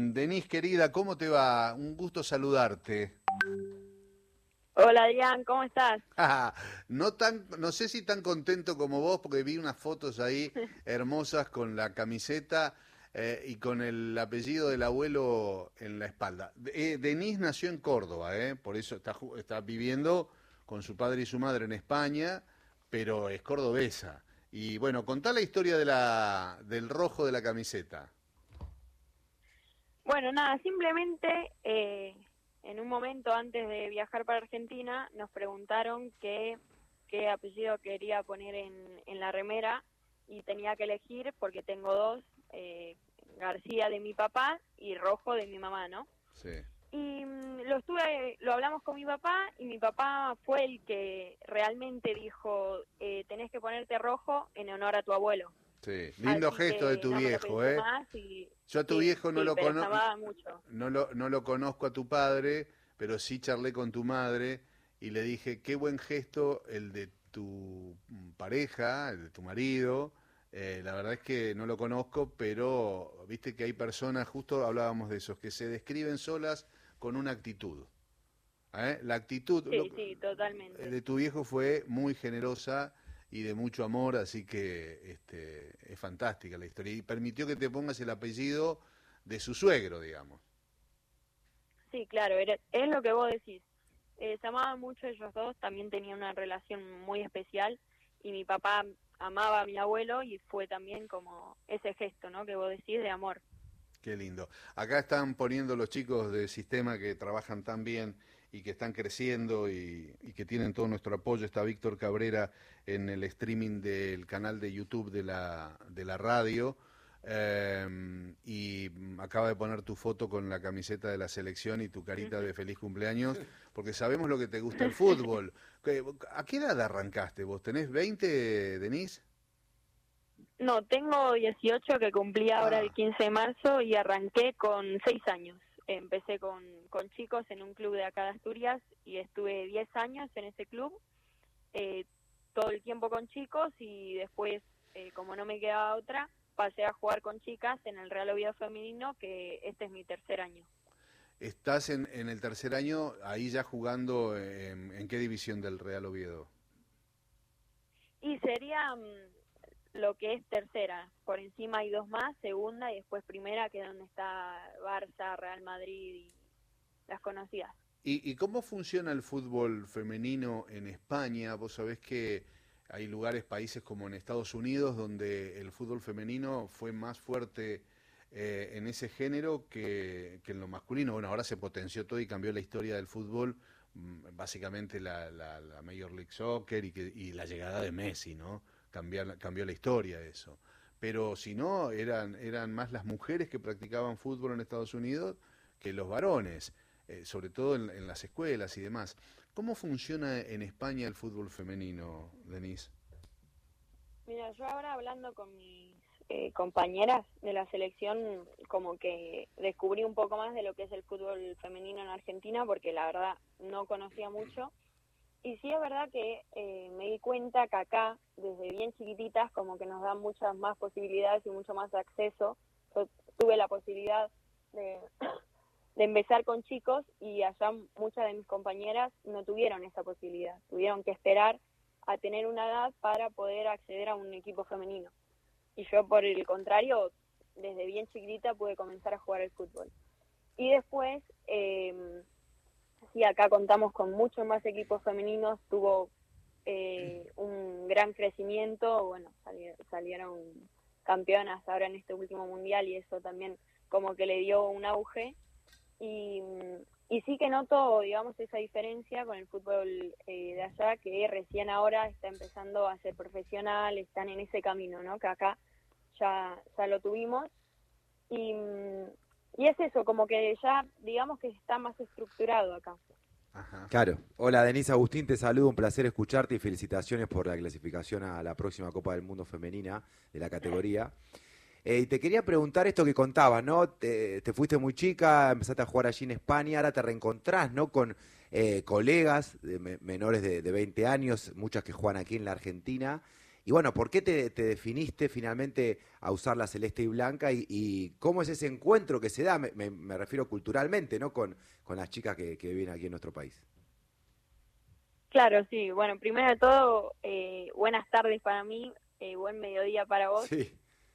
Denise, querida, ¿cómo te va? Un gusto saludarte. Hola Adrián, ¿cómo estás? No sé si tan contento como vos, porque vi unas fotos ahí hermosas con la camiseta y con el apellido del abuelo en la espalda. Denise nació en Córdoba, por eso está viviendo con su padre y su madre en España, pero es cordobesa. Y bueno, contá la historia del rojo de la camiseta. Bueno, nada, simplemente en un momento antes de viajar para Argentina nos preguntaron qué apellido quería poner en la remera y tenía que elegir porque tengo dos, García de mi papá y Rojo de mi mamá, ¿no? Sí. Y lo hablamos con mi papá y mi papá fue el que realmente dijo, tenés que ponerte Rojo en honor a tu abuelo. Sí, lindo Así gesto de que tu no me lo viejo, pensé ¿eh? más y Yo a tu sí, viejo no sí, lo pero se conozco, amaba mucho. no lo conozco a tu padre, pero sí charlé con tu madre y le dije, qué buen gesto el de tu pareja, el de tu marido. La verdad es que no lo conozco, pero viste que hay personas, justo hablábamos de esos, que se describen solas con una actitud. La actitud Sí, sí, totalmente. de tu viejo fue muy generosa y de mucho amor, así que es fantástica la historia. Y permitió que te pongas el apellido de su suegro, digamos. Sí, claro, es lo que vos decís. Se amaban mucho ellos dos, también tenían una relación muy especial y mi papá amaba a mi abuelo y fue también como ese gesto, ¿no? Que vos decís de amor. Qué lindo. Acá están poniendo los chicos de sistema que trabajan tan bien y que están creciendo y que tienen todo nuestro apoyo. Está Víctor Cabrera en el streaming del canal de YouTube de la radio. Y acaba de poner tu foto con la camiseta de la selección y tu carita de feliz cumpleaños, porque sabemos lo que te gusta el fútbol. ¿A qué edad arrancaste vos? ¿Tenés 20, Denise? No, tengo 18 que cumplí ahora el Ah, 15 de marzo y arranqué con 6 años. Empecé con chicos en un club de acá de Asturias y estuve 10 años en ese club, eh, todo el tiempo con chicos y después, como no me quedaba otra, pasé a jugar con chicas en el Real Oviedo Femenino, que este es mi tercer año. estás en el tercer año, ahí ya jugando ¿en qué división del Real Oviedo? Y sería lo que es tercera, por encima hay dos más, segunda y después primera, que es donde está Barça, Real Madrid y las conocidas. ¿Y cómo funciona el fútbol femenino en España? Vos sabés que hay lugares, países como en Estados Unidos, donde el fútbol femenino fue más fuerte en ese género que en lo masculino. Bueno, ahora se potenció todo y cambió la historia del fútbol, básicamente la Major League Soccer y la llegada de Messi, ¿no? Cambió la historia de eso. Pero si no, eran más las mujeres que practicaban fútbol en Estados Unidos que los varones, sobre todo en las escuelas y demás. ¿Cómo funciona en España el fútbol femenino, Denise? Mira, yo ahora hablando con mis compañeras de la selección, como que descubrí un poco más de lo que es el fútbol femenino en Argentina, porque la verdad no conocía mucho. Y sí es verdad que me di cuenta que acá, desde bien chiquititas, como que nos dan muchas más posibilidades y mucho más acceso. Yo tuve la posibilidad de, de empezar con chicos y allá muchas de mis compañeras no tuvieron esa posibilidad. Tuvieron que esperar a tener una edad para poder acceder a un equipo femenino. Y yo, por el contrario, desde bien chiquitita pude comenzar a jugar al fútbol. Y después, sí, acá contamos con muchos más equipos femeninos, tuvo un gran crecimiento, bueno, salieron campeonas ahora en este último mundial y eso también como que le dio un auge y, y sí que noto, digamos, esa diferencia con el fútbol de allá, que recién ahora está empezando a ser profesional, están en ese camino, ¿no? Que acá ya lo tuvimos y, y es eso, como que ya digamos que está más estructurado acá. Ajá. Claro. Hola Denise, Agustín, te saludo, un placer escucharte y felicitaciones por la clasificación a la próxima Copa del Mundo Femenina de la categoría. Y te quería preguntar esto que contabas, ¿no? Te fuiste muy chica, empezaste a jugar allí en España, ahora te reencontrás, ¿no? Con colegas menores de 20 años, muchas que juegan aquí en la Argentina. Y bueno, ¿por qué te definiste finalmente a usar la celeste y blanca? Y cómo es ese encuentro que se da, me refiero culturalmente, ¿no? Con las chicas que viven aquí en nuestro país. Claro, sí. Bueno, primero de todo, buenas tardes para mí, buen mediodía para vos. Sí.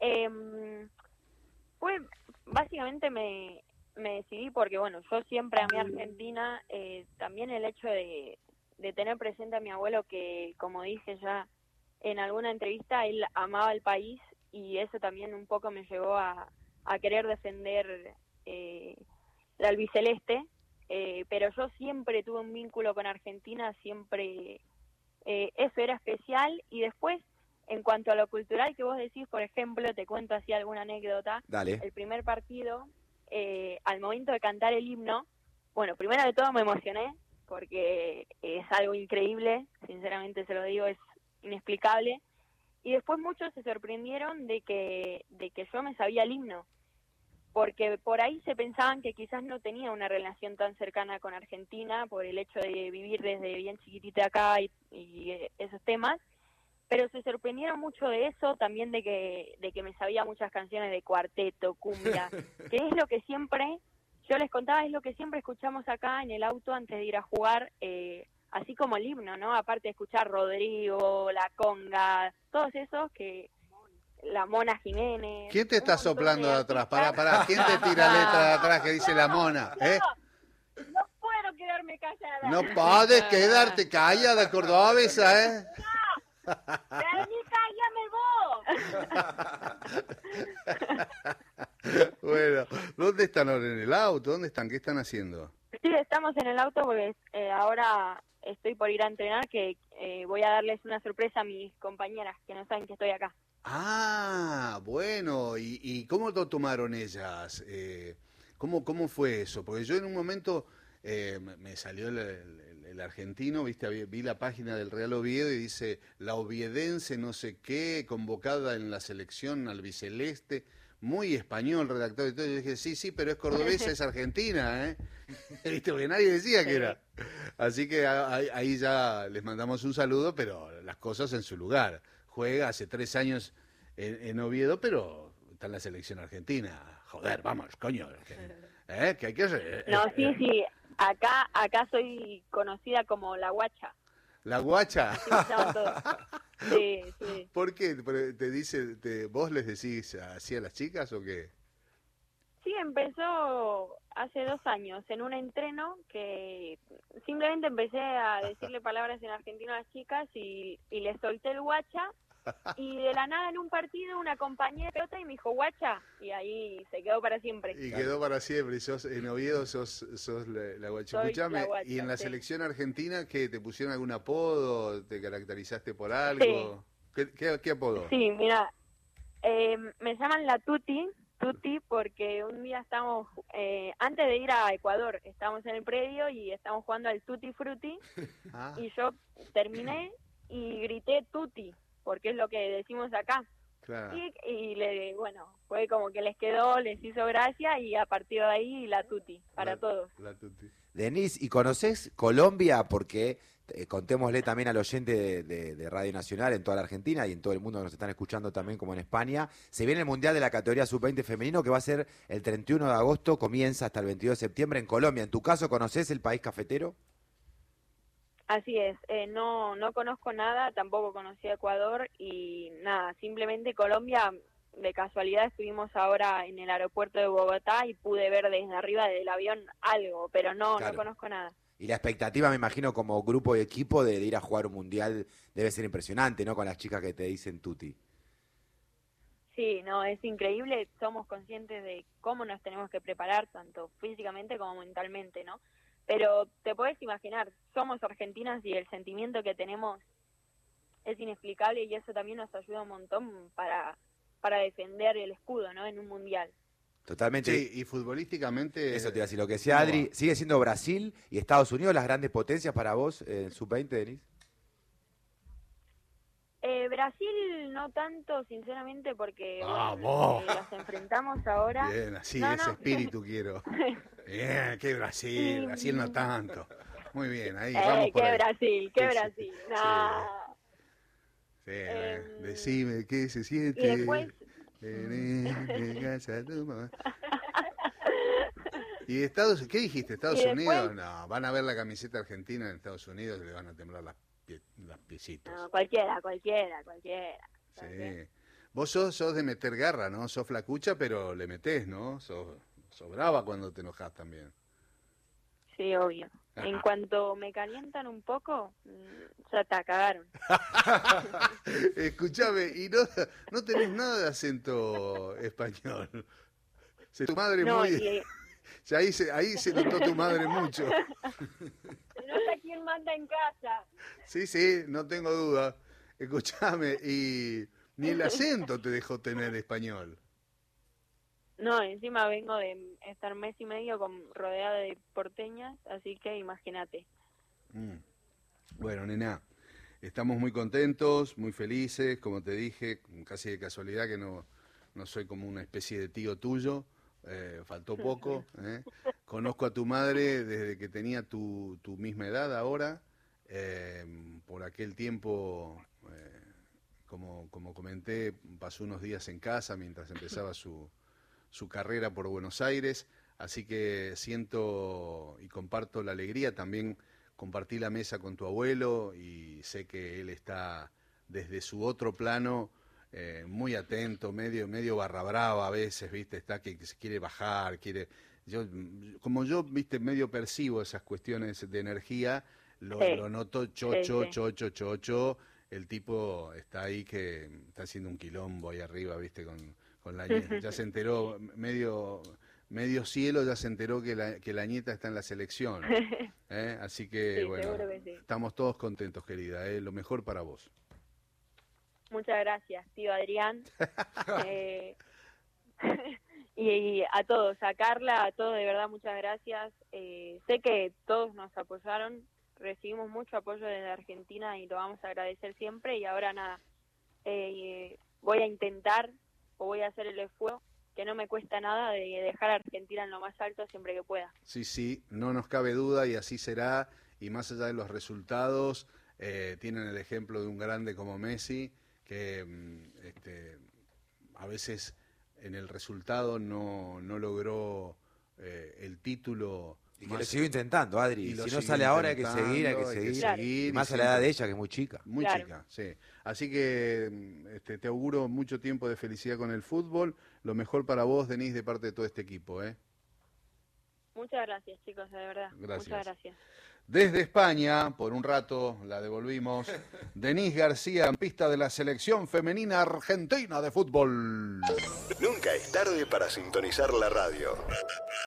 Pues básicamente me decidí porque, bueno, yo siempre amé Argentina, también el hecho de tener presente a mi abuelo que, como dije ya en alguna entrevista, él amaba el país y eso también un poco me llevó a querer defender la albiceleste, pero yo siempre tuve un vínculo con Argentina, siempre eso era especial. Y después, en cuanto a lo cultural que vos decís, por ejemplo, te cuento así alguna anécdota. Dale. El primer partido, al momento de cantar el himno, bueno, primero de todo me emocioné, porque es algo increíble, sinceramente se lo digo, es inexplicable. Y después muchos se sorprendieron de que yo me sabía el himno, porque por ahí se pensaban que quizás no tenía una relación tan cercana con Argentina por el hecho de vivir desde bien chiquitita acá y esos temas, pero se sorprendieron mucho de eso, también de que me sabía muchas canciones de cuarteto, cumbia, que es lo que siempre, yo les contaba, es lo que siempre escuchamos acá en el auto antes de ir a jugar, así como el himno, ¿no? Aparte de escuchar Rodrigo, La Conga, todos esos que... La Mona Jiménez. ¿Quién te está soplando de atrás? Pará. ¿Quién te tira letra de atrás que dice la Mona? No puedo quedarme callada. No puedes quedarte callada, cordobesa, ¿eh? No, vení, cállame vos. Bueno, ¿dónde están ahora? ¿En el auto? ¿Dónde están? ¿Qué están haciendo? Sí, estamos en el auto porque ahora estoy por ir a entrenar, que voy a darles una sorpresa a mis compañeras que no saben que estoy acá. Ah, bueno, ¿y cómo lo tomaron ellas? ¿Cómo fue eso? Porque yo en un momento me salió el argentino, viste, vi la página del Real Oviedo y dice, la oviedense no sé qué, convocada en la selección albiceleste, muy español redactado y todo. Yo dije, sí, pero es cordobesa, es argentina, ¿eh? Viste, porque nadie decía que era. Así que ahí ya les mandamos un saludo, pero las cosas en su lugar. Juega hace 3 años en Oviedo, pero está en la selección argentina. Joder, vamos, coño. Que hay que... No, sí, acá soy conocida como la guacha. ¿La guacha? Así me llaman todos. Sí. ¿Por qué? ¿Te dice, vos les decís así a las chicas o qué? Sí, empezó hace 2 años en un entreno que simplemente empecé a decirle palabras en argentino a las chicas y les solté el guacha, y de la nada en un partido una compañera de pelota y me dijo guacha, y ahí se quedó para siempre. Y quedó para siempre. En Oviedo sos la guacha. Soy Escuchame, la guacha, ¿y en la sí. selección argentina qué te pusieron algún apodo? ¿Te caracterizaste por algo? Sí. ¿Qué apodo? Sí, mira, me llaman la Tuti porque un día estamos, antes de ir a Ecuador, estábamos en el predio y estamos jugando al Tutti Frutti, y yo terminé y grité Tuti, porque es lo que decimos acá. Claro. Bueno, fue como que les quedó, les hizo gracia, y a partir de ahí la Tuti, para todos. La Tuti. Denise, ¿y conocés Colombia? Porque contémosle también al oyente de Radio Nacional en toda la Argentina y en todo el mundo que nos están escuchando también como en España. Se viene el Mundial de la categoría Sub-20 femenino que va a ser el 31 de agosto, comienza hasta el 22 de septiembre en Colombia. ¿En tu caso conocés el país cafetero? Así es, no conozco nada, tampoco conocí a Ecuador y nada, simplemente Colombia, de casualidad estuvimos ahora en el aeropuerto de Bogotá y pude ver desde arriba del avión algo, pero no conozco nada. Y la expectativa, me imagino, como grupo y equipo de ir a jugar un mundial debe ser impresionante, ¿no? Con las chicas que te dicen tuti. Sí, no, es increíble, somos conscientes de cómo nos tenemos que preparar, tanto físicamente como mentalmente, ¿no? Pero te podés imaginar, somos argentinas y el sentimiento que tenemos es inexplicable, y eso también nos ayuda un montón para defender el escudo, ¿no? En un mundial. Totalmente. Sí, y futbolísticamente... Eso te iba a decir, lo que decía Adri, ¿sigue siendo Brasil y Estados Unidos las grandes potencias para vos en Sub-20, Denise? Brasil no tanto, sinceramente, porque ¡Vamos! los enfrentamos ahora. Bien, así, ese espíritu quiero. Bien, qué Brasil, Brasil no tanto. Muy bien, ahí vamos por qué ahí. Brasil, qué Sí, Brasil. sí. Nah. Sí, decime qué se siente. Y después... ¿Y ¿qué dijiste? ¿Estados Unidos? No, van a ver la camiseta argentina en Estados Unidos y le van a temblar las piecitos. No, cualquiera. Sí. Vos sos de meter garra, ¿no? Sos flacucha, pero le metés, ¿no? Sos brava cuando te enojas también. Sí, obvio. En cuanto me calientan un poco, ya te cagaron. Escuchame, y no tenés nada de acento español. Tu madre no, muy... Ya ahí se notó tu madre mucho. No sé quién manda en casa. Sí, no tengo duda. Escuchame, y ni el acento te dejó tener español. No, encima vengo de estar mes y medio rodeada de porteñas, así que imagínate. Bueno, nena, estamos muy contentos, muy felices, como te dije, casi de casualidad que no soy como una especie de tío tuyo, faltó poco. Conozco a tu madre desde que tenía tu misma edad ahora, por aquel tiempo, como comenté, pasó unos días en casa mientras empezaba su carrera por Buenos Aires, así que siento y comparto la alegría. También compartí la mesa con tu abuelo y sé que él está desde su otro plano muy atento, medio barra brava a veces, ¿viste? Está que se quiere bajar, como yo, ¿viste? Medio percibo esas cuestiones de energía, lo noto chocho, el tipo está ahí que está haciendo un quilombo ahí arriba, ¿viste? Con la nieta. Ya se enteró, medio cielo, ya se enteró que la nieta está en la selección. Así que, sí, bueno, seguro que sí. Estamos todos contentos, querida. Lo mejor para vos. Muchas gracias, tío Adrián. Y a todos, a Carla, a todos, de verdad, muchas gracias. Sé que todos nos apoyaron, recibimos mucho apoyo desde Argentina y lo vamos a agradecer siempre. Y ahora nada, voy a intentar, o voy a hacer el esfuerzo, que no me cuesta nada, de dejar a Argentina en lo más alto siempre que pueda. Sí, no nos cabe duda y así será. Y más allá de los resultados, tienen el ejemplo de un grande como Messi, que a veces en el resultado no logró el título. Y que lo sigo intentando, Adri. Si no sale ahora hay que seguir, Claro. Y más a la edad de ella, que es muy chica. Muy Claro. chica, sí. Así que te auguro mucho tiempo de felicidad con el fútbol. Lo mejor para vos, Denise, de parte de todo este equipo, ¿eh? Muchas gracias, chicos, de verdad. Gracias. Muchas gracias. Desde España, por un rato la devolvimos, Denise García, en pista de la selección femenina argentina de fútbol. Nunca es tarde para sintonizar la radio.